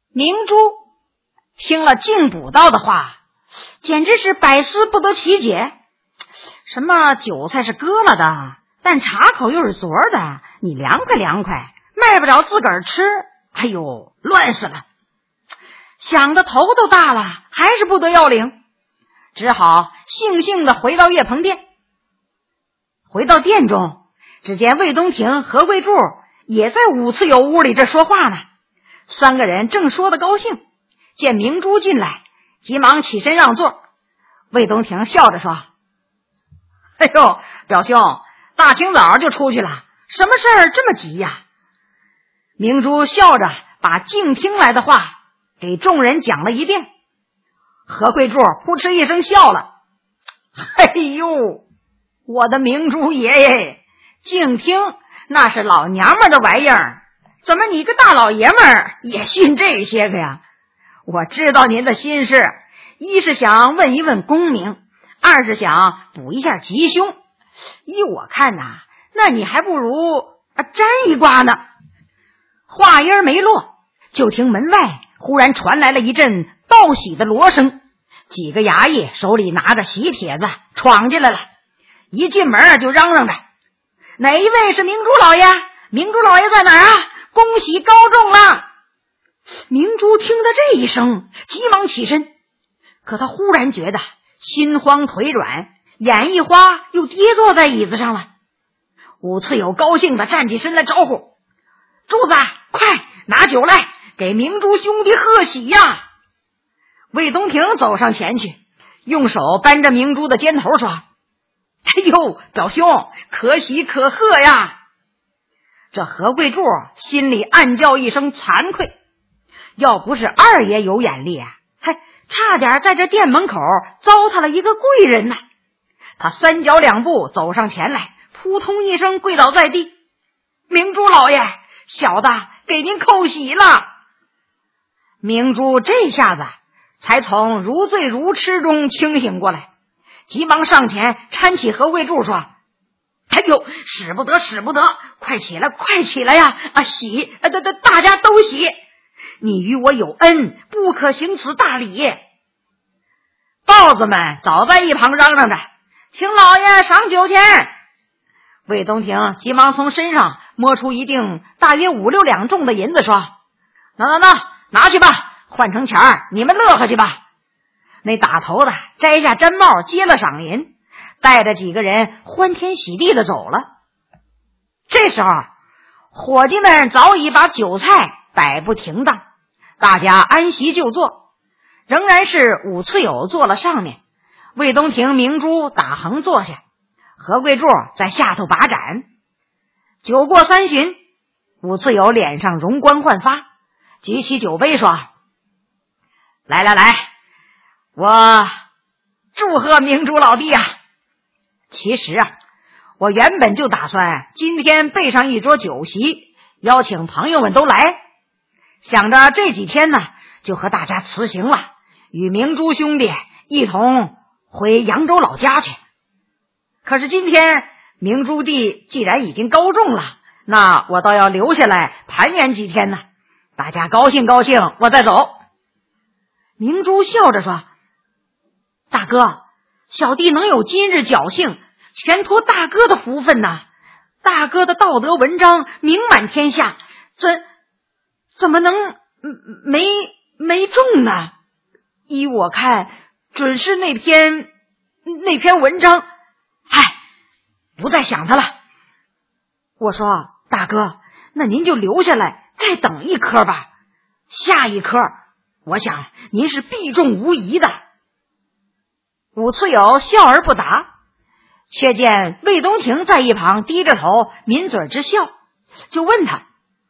明珠听了敬卜道的话，简直是百思不得其解。什么韭菜是割了的，但茶口又是昨儿的，你凉快凉快，卖不着自个儿吃，哎呦，乱死了！想的头都大了，还是不得要领，只好悻悻地回到岳鹏殿。回到殿中，只见魏东亭、何桂柱也在武次友屋里这说话呢。三个人正说得高兴，见明珠进来，急忙起身让座。魏东亭笑着说：哎呦，表兄，大清早就出去了，什么事儿这么急呀？明珠笑着把静听来的话给众人讲了一遍。何桂柱扑哧一声笑了：哎呦，我的明珠爷爷，静听那是老娘们的玩意儿，怎么你个大老爷们儿也信这些个呀？我知道您的心事，一是想问一问功名，二是想补一下吉凶。依我看呐，那你还不如占一卦呢。话音没落，就听门外忽然传来了一阵道喜的锣声，几个衙役手里拿着喜帖子闯进来了，一进门就嚷嚷着：哪一位是明珠老爷？明珠老爷在哪儿啊？恭喜高中了！明珠听得这一声，急忙起身，可他忽然觉得心慌腿软，眼一花又跌坐在椅子上了。武次友高兴地站起身来招呼：柱子，快拿酒来，给明珠兄弟贺喜呀！魏东亭走上前去，用手扳着明珠的肩头说：哎呦，表兄，可喜可贺呀！这何桂柱心里暗叫一声惭愧，要不是二爷有眼力啊，还差点在这店门口糟蹋了一个贵人呢。他三脚两步走上前来，扑通一声跪倒在地：明珠老爷，小的给您叩喜了。明珠这下子才从如醉如痴中清醒过来，急忙上前搀起何桂柱说：哎呦，使不得使不得，快起来快起来呀！喜，大家都喜，你与我有恩，不可行此大礼。豹子们早在一旁嚷嚷着：请老爷赏酒钱。魏东亭急忙从身上摸出一锭大约5、6两重的银子，说：拿去吧，换成钱儿，你们乐呵去吧。那打头的摘下毡帽，接了赏银，带着几个人欢天喜地的走了。这时候伙计们早已把酒菜摆不停当，大家安席就坐，仍然是武次友坐了上面，魏东亭、明珠打横坐下，何桂柱在下头把盏。酒过3巡，武次友脸上容光焕发，举起酒杯说：来，我祝贺明珠老弟啊！其实啊，我原本就打算今天备上一桌酒席，邀请朋友们都来，想着这几天呢就和大家辞行了，与明珠兄弟一同回扬州老家去。可是今天明珠弟既然已经高中了，那我倒要留下来盘圆几天呢，大家高兴高兴，我再走。明珠笑着说：大哥，小弟能有今日侥幸，全托大哥的福分呐！大哥的道德文章名满天下，怎么能没中呢？依我看，准是那篇文章。不再想他了。我说：大哥，那您就留下来再等一科吧，下一科我想您是必中无疑的。武次友笑而不答，却见魏东亭在一旁低着头抿嘴之笑，就问他：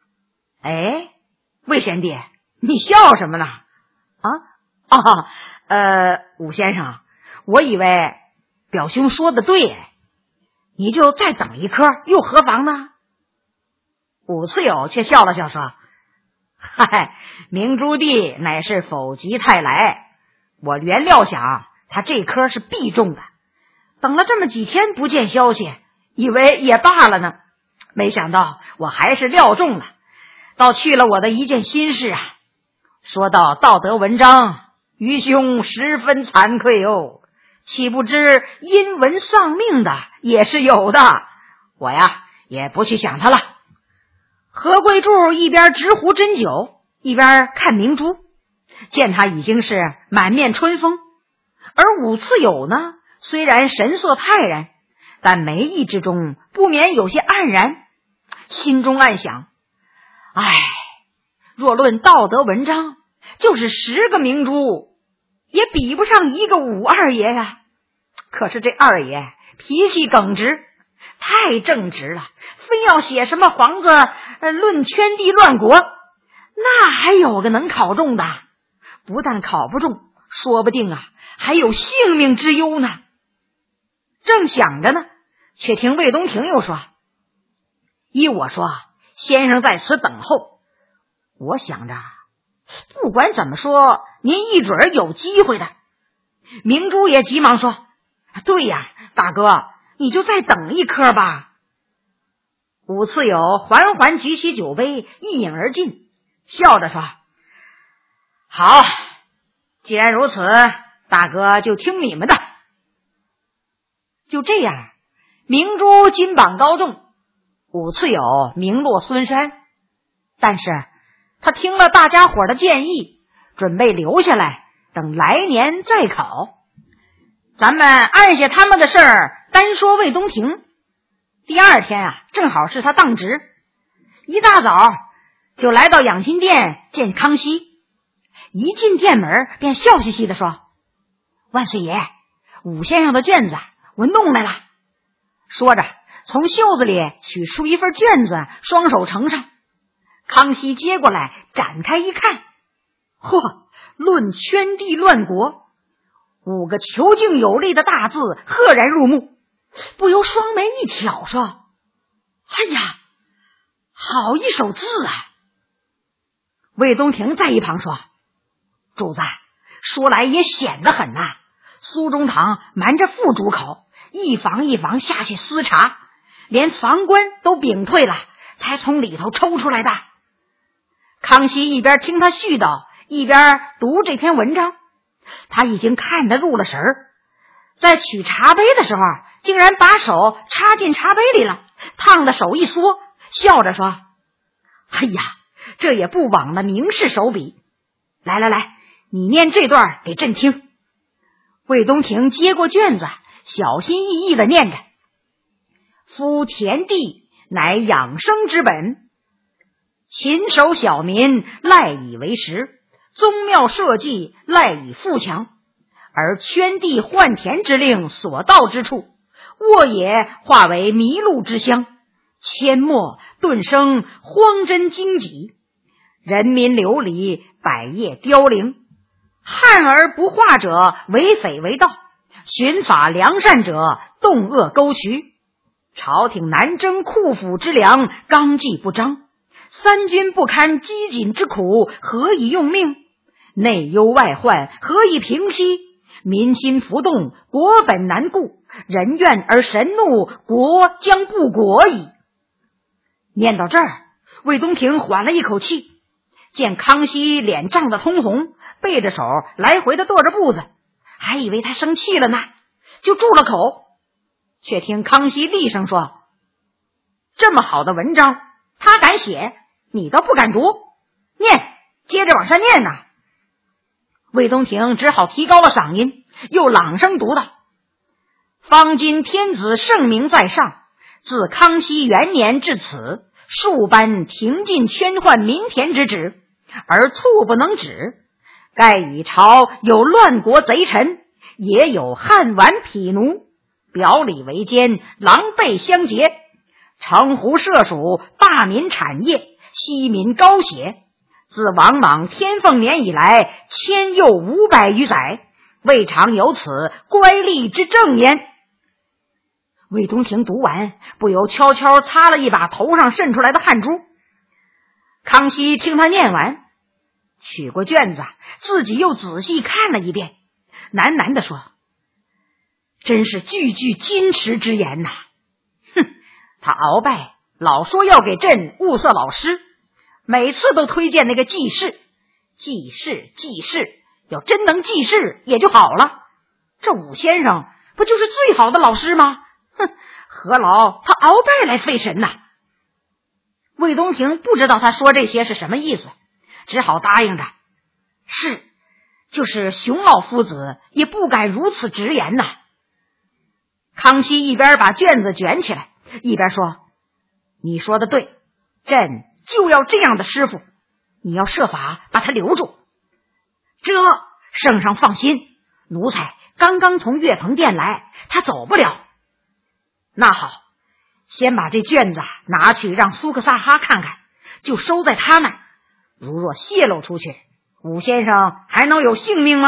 魏贤弟，你笑什么呢？武先生，我以为表兄说的对，你就再等一科又何妨呢？武次友却笑了笑说：明珠弟乃是否极泰来，我原料想他这科是必中的，等了这么几天不见消息，以为也罢了呢，没想到我还是料中了，倒去了我的一件心事啊。 说到道德文章，愚兄十分惭愧哦，岂不知因文丧命的也是有的，我呀也不去想他了。何贵柱一边直壶斟酒，一边看明珠，见他已经是满面春风，而武次友呢，虽然神色泰然，但眉翼之中不免有些黯然，心中暗想，若论道德文章，就是10个明珠也比不上一个武二爷呀。可是这二爷脾气耿直，太正直了，非要写什么皇子论圈地乱国，那还有个能考中的，不但考不中，说不定还有性命之忧呢。正想着呢，却听魏东亭又说，依我说，先生在此等候，我想着不管怎么说，您一准有机会的。明珠也急忙说，对呀，大哥，你就再等一刻吧。武次友缓缓举起酒杯，一饮而尽，笑着说，好，既然如此，大哥就听你们的。就这样，明珠金榜高中，武次友名落孙山。但是他听了大家伙的建议，准备留下来等来年再考。咱们按下他们的事儿单说魏东亭。第二天正好是他当值，一大早就来到养心殿见康熙。一进殿门便笑嘻嘻地说，万岁爷，武先生的卷子我弄来了。说着从袖子里取出一份卷子，双手呈上。康熙接过来展开一看，嚯，论圈地乱国，5个遒劲有力的大字赫然入目，不由双眉一挑，说，哎呀，好一手字啊。魏东亭在一旁说，主子，说来也险得很呐，苏中堂瞒着副主考，一房一房下去私查，连房官都屏退了，才从里头抽出来的。康熙一边听他絮叨，一边读这篇文章，他已经看得入了神儿，在取茶杯的时候，竟然把手插进茶杯里了，烫的手一缩，笑着说，哎呀，这也不枉了名士手笔。来，你念这段给朕听。魏东亭接过卷子，小心翼翼地念着，夫田地乃养生之本，勤守小民赖以为食，宗庙社稷赖以富强，而圈地换田之令所到之处，沃野化为迷路之乡，阡陌顿生荒真荆棘，人民流离，百业凋零，汉而不化者为匪为盗，寻法良善者动恶沟渠，朝廷南征库府之粮，纲纪不彰，三军不堪饥馑之苦，何以用命？内忧外患，何以平息？民心浮动，国本难顾，人怨而神怒，国将不国矣。念到这儿，魏东亭缓了一口气，见康熙脸涨得通红，背着手来回的跺着步子，还以为他生气了呢，就住了口。却听康熙厉声说，这么好的文章他敢写，你倒不敢读，念，接着往下念呐。魏东亭只好提高了嗓音，又朗声读道，方今天子圣明在上，自康熙元年至此，数般停尽圈换民田之旨，而猝不能止。盖以朝有乱国贼臣，也有汉顽痞奴，表里为奸，狼狈相结，城湖社属，霸民产业，息民高血。自王莽天凤年以来，千又500余载，未尝有此乖戾之正焉。魏东亭读完，不由悄悄擦了一把头上渗出来的汗珠。康熙听他念完，取过卷子，自己又仔细看了一遍，喃喃地说，真是句句金石之言呐。哼，他鳌拜老说要给朕物色老师，每次都推荐那个季氏， 记事记事，要真能记事也就好了。这武先生不就是最好的老师吗？哼，何劳他鳌拜来费神呐。魏东亭不知道他说这些是什么意思，只好答应着，是，就是熊老夫子也不敢如此直言呐。康熙一边把卷子卷起来，一边说，你说的对，朕就要这样的师傅，你要设法把他留住。这圣上放心，奴才刚刚从岳鹏殿来，他走不了。那好，先把这卷子拿去让苏克萨哈看看，就收在他那儿。如若泄露出去，武先生还能有性命吗？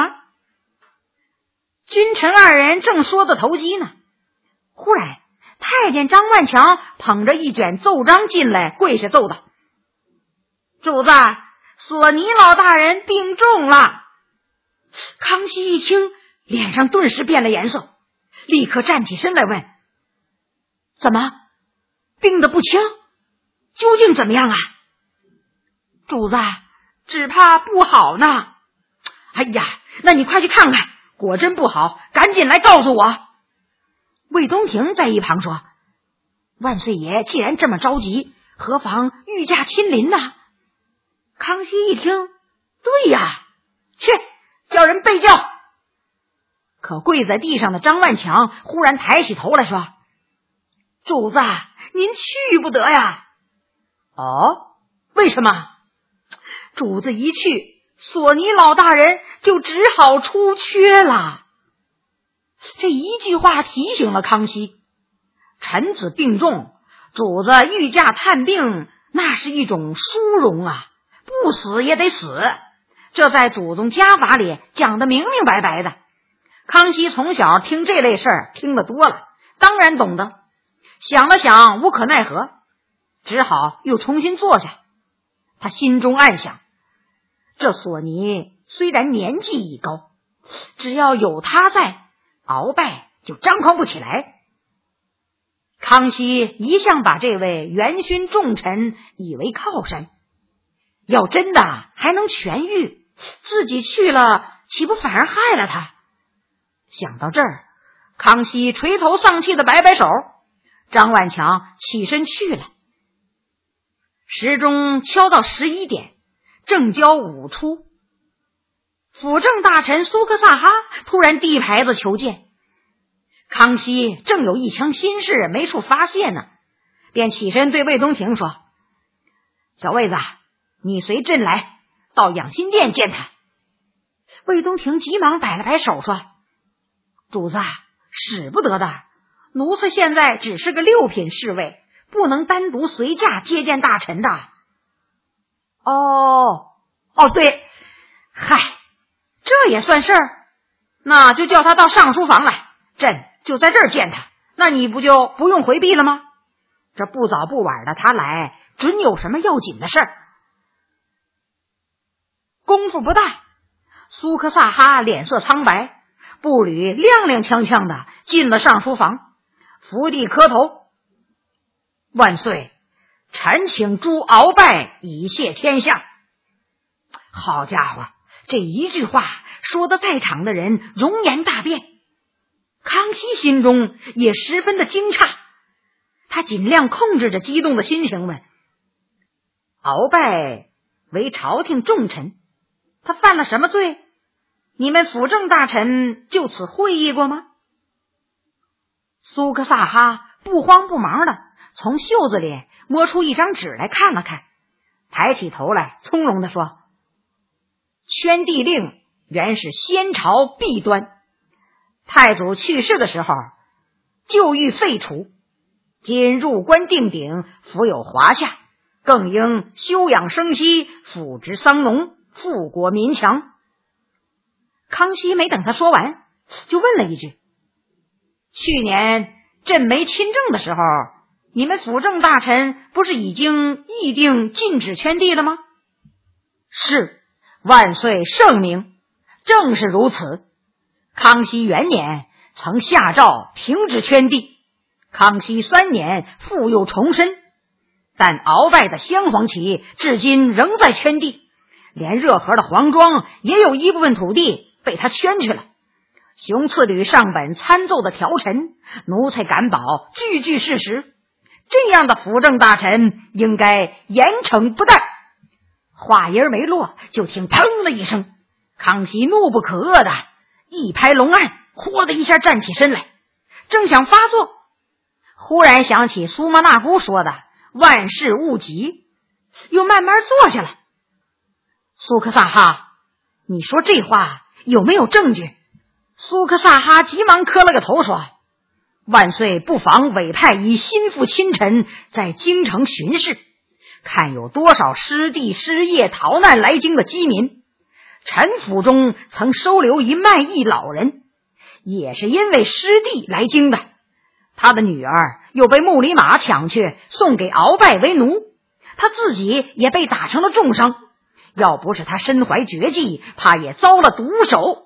君臣二人正说得投机呢，忽然太监张万强捧着一卷奏章进来，跪下奏道，主子，索尼老大人病重了。康熙一听，脸上顿时变了颜色，立刻站起身来问，怎么病得不轻？究竟怎么样啊？主子，只怕不好呢。哎呀，那你快去看看，果真不好，赶紧来告诉我。魏东亭在一旁说，万岁爷既然这么着急，何妨御驾亲临呢？康熙一听，对呀，去叫人备轿。可跪在地上的张万强忽然抬起头来说，主子，您去不得呀。哦，为什么？主子一去，索尼老大人就只好出缺了。这一句话提醒了康熙，臣子病重，主子御驾探病，那是一种殊荣啊，不死也得死，这在祖宗家法里讲得明明白白的。康熙从小听这类事儿听得多了，当然懂得，想了想无可奈何，只好又重新坐下。他心中暗想，这索尼虽然年纪已高，只要有他在，鳌拜就张狂不起来。康熙一向把这位元勋重臣以为靠山，要真的还能痊愈，自己去了岂不反而害了他？想到这儿，康熙垂头丧气的摆摆手，张万强起身去了。时钟敲到11点，正交午出，辅政大臣苏克萨哈突然递牌子求见。康熙正有一腔心事没处发泄呢，便起身对魏东亭说，小魏子，你随朕来，到养心殿见他。魏东亭急忙摆了摆手说，主子，使不得的，奴才现在只是个6品侍卫，不能单独随驾接见大臣的。哦，对，嗨，这也算事儿，那就叫他到上书房来，朕就在这儿见他，那你不就不用回避了吗？这不早不晚的他来，准有什么要紧的事儿。功夫不大，苏克萨哈脸色苍白，步履踉踉跄跄的进了上书房，伏地磕头，万岁，臣请诛鳌拜以谢天下。好家伙，这一句话说得在场的人容颜大变。康熙心中也十分的惊诧，他尽量控制着激动的心情问，鳌拜为朝廷重臣，他犯了什么罪？你们辅政大臣就此会议过吗？苏克萨哈不慌不忙的从袖子里摸出一张纸来看了看，抬起头来从容地说，圈地令原是先朝弊端，太祖去世的时候就欲废除，今入关定鼎，福有华夏，更应休养生息，抚植桑农，富国民强。康熙没等他说完，就问了一句，去年朕没亲政的时候，你们辅政大臣不是已经议定禁止圈地了吗？是，万岁圣明，正是如此。康熙元年曾下诏停止圈地，康熙3年复又重申，但鳌拜的镶黄旗至今仍在圈地， 连热河的黄庄也有一部分土地被他圈去了。熊次吕上本参奏的条陈，奴才敢保句句事实，这样的辅政大臣应该严惩不贷。话音没落，就听砰的一声，康熙怒不可遏的一拍龙案，豁的一下站起身来，正想发作，忽然想起苏麻那姑说的万事勿急，又慢慢坐下了。苏克萨哈，你说这话有没有证据？苏克萨哈急忙磕了个头说，万岁不妨委派以心腹亲臣在京城巡视，看有多少失地失业逃难来京的饥民。臣府中曾收留一卖艺老人，也是因为失地来京的，他的女儿又被穆里马抢去送给鳌拜为奴，他自己也被打成了重伤，要不是他身怀绝技，怕也遭了毒手。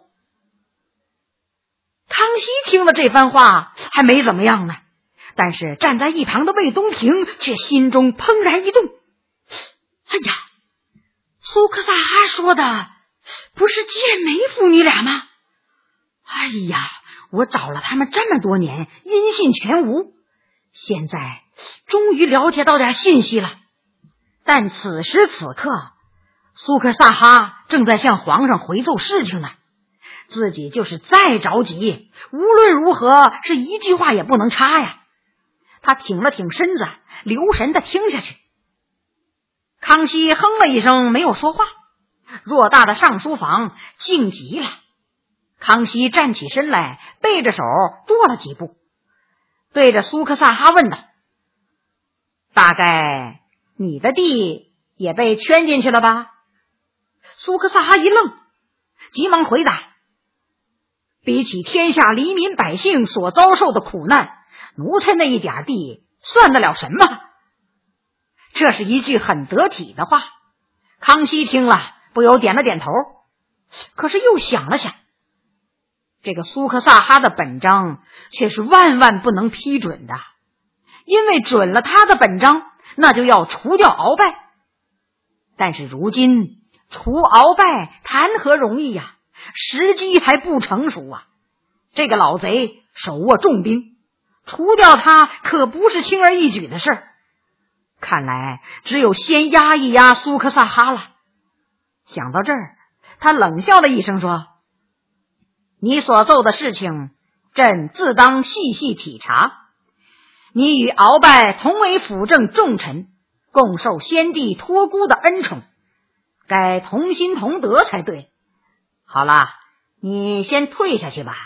康熙听了这番话还没怎么样呢，但是站在一旁的魏东亭却心中怦然一动。哎呀，苏克萨哈说的不是贱梅父女俩吗？哎呀，我找了他们这么多年，音信全无，现在终于了解到点信息了。但此时此刻，苏克萨哈正在向皇上回奏事情呢，自己就是再着急，无论如何是一句话也不能插呀。他挺了挺身子，留神的听下去。康熙哼了一声，没有说话。偌大的上书房静极了。康熙站起身来，背着手踱了几步，对着苏克萨哈问道，大概你的地也被圈进去了吧？苏克萨哈一愣，急忙回答，比起天下黎民百姓所遭受的苦难，奴才那一点地算得了什么？这是一句很得体的话。康熙听了不由点了点头，可是又想了想，这个苏克萨哈的本章却是万万不能批准的，因为准了他的本章，那就要除掉鳌拜。但是如今除鳌拜谈何容易呀，时机还不成熟啊。这个老贼手握重兵，除掉他可不是轻而易举的事儿。看来只有先压一压苏克萨哈了。想到这儿，他冷笑了一声说，你所奏的事情朕自当细细体察，你与鳌拜同为辅政重臣，共受先帝托孤的恩宠，该同心同德才对。好了，你先退下去吧。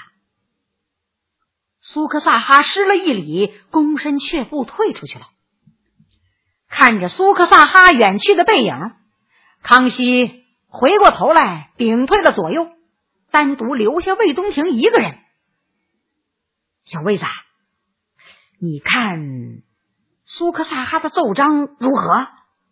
苏克萨哈施了一礼，躬身却步退出去了。看着苏克萨哈远去的背影，康熙回过头来屏退了左右，单独留下魏东亭一个人。小魏子，你看苏克萨哈的奏章如何？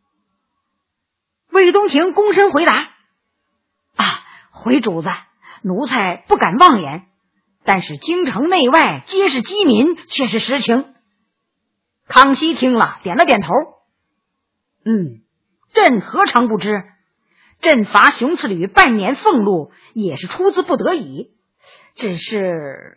魏东亭躬身回答，回主子，奴才不敢妄言，但是京城内外皆是饥民，却是实情。康熙听了点了点头，朕何尝不知，朕罚熊次吕半年俸禄也是出自不得已，只是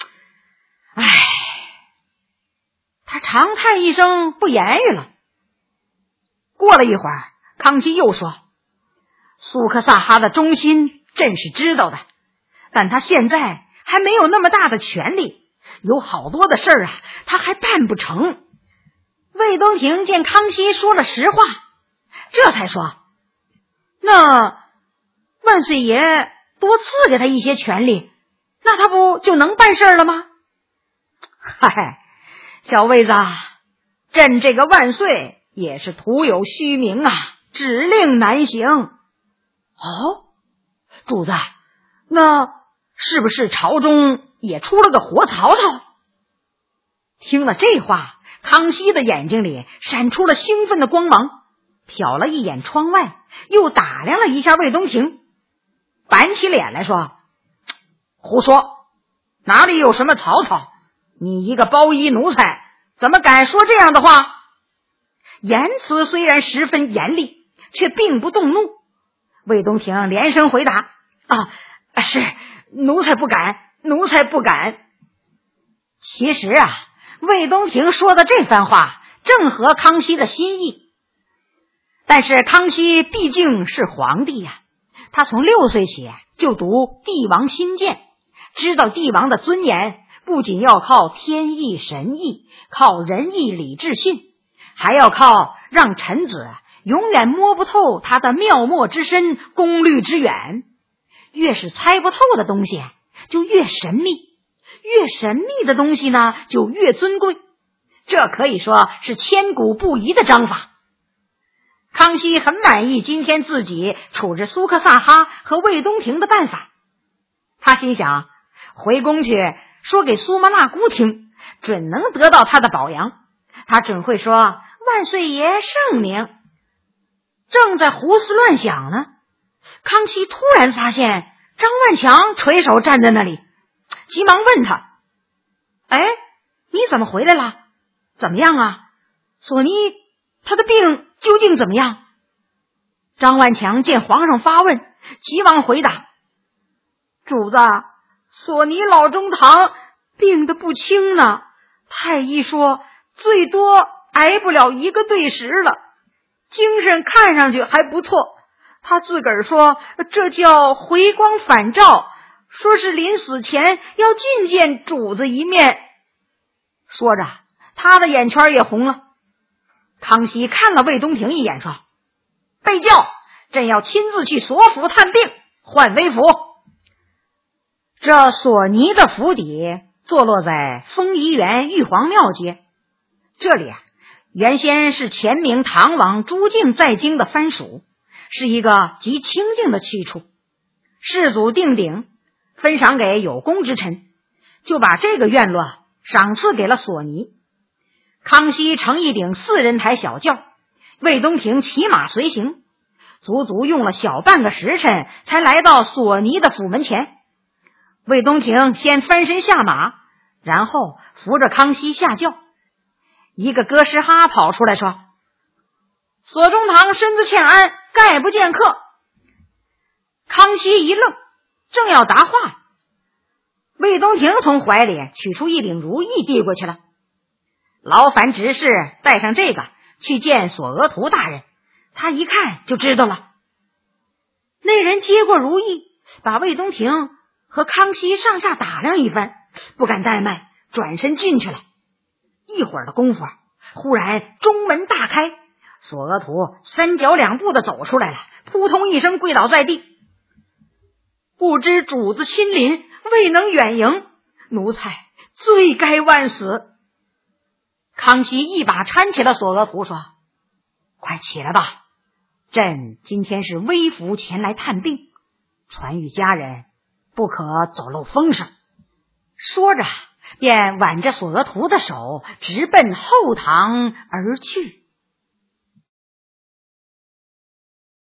他长叹一声，不言语了。过了一会儿，康熙又说，苏克萨哈的忠心朕是知道的，但他现在还没有那么大的权力，有好多的事儿他还办不成。魏东亭见康熙说了实话，这才说，那万岁爷多赐给他一些权力，那他不就能办事了吗？嗨，小魏子，朕这个万岁也是徒有虚名指令难行。主子，那是不是朝中也出了个活曹操？听了这话，康熙的眼睛里闪出了兴奋的光芒，瞟了一眼窗外，又打量了一下魏东亭，板起脸来说，胡说，哪里有什么曹操？你一个包衣奴才，怎么敢说这样的话？言辞虽然十分严厉，却并不动怒。 魏东亭连声回答：是，奴才不敢，奴才不敢。其实啊，魏东亭说的这番话正合康熙的心意，但是康熙毕竟是皇帝呀，他从6岁起就读帝王新鉴，知道帝王的尊严不仅要靠天意神意，靠仁义礼智信，还要靠让臣子永远摸不透他的妙墨之深，功虑之远。越是猜不透的东西就越神秘，越神秘的东西呢就越尊贵，这可以说是千古不移的章法。康熙很满意今天自己处置苏克萨哈和魏东亭的办法，他心想，回宫去说给苏麻那姑听，准能得到他的保扬，他准会说万岁爷圣明。正在胡思乱想呢，康熙突然发现张万强垂手站在那里，急忙问他：你怎么回来了？怎么样啊？索尼他的病究竟怎么样？张万强见皇上发问，急忙回答：主子，索尼老中堂病得不轻呢，太医说最多挨不了1个对时了，精神看上去还不错，他自个儿说这叫回光返照，说是临死前要觐见主子一面。说着他的眼圈也红了。康熙看了魏东亭一眼，说：备轿，朕要亲自去索府探病，换威府。这索尼的府邸坐落在丰仪园玉皇庙街，这里原先是前明唐王朱敬在京的藩属，是一个极清静的去处。世祖定鼎分赏给有功之臣，就把这个院落赏赐给了索尼。康熙乘一顶4人抬小轿，魏东亭骑马随行，足足用了小半个时辰才来到索尼的府门前。魏东亭先翻身下马，然后扶着康熙下轿。一个哥什哈跑出来说：索中堂身子欠安，概不见客。康熙一愣，正要答话，魏东亭从怀里取出一顶如意递过去了。劳烦执事带上这个去见索额图大人，他一看就知道了。那人接过如意，把魏东亭和康熙上下打量一番，不敢怠慢，转身进去了。一会儿的功夫，忽然中门大开，索额图3脚2步的走出来了，扑通一声跪倒在地。不知主子亲临，未能远迎，奴才罪该万死。康熙一把搀起了索额图，说：快起来吧，朕今天是微服前来探病，传谕家人不可走漏风声。说着便挽着索额图的手直奔后堂而去。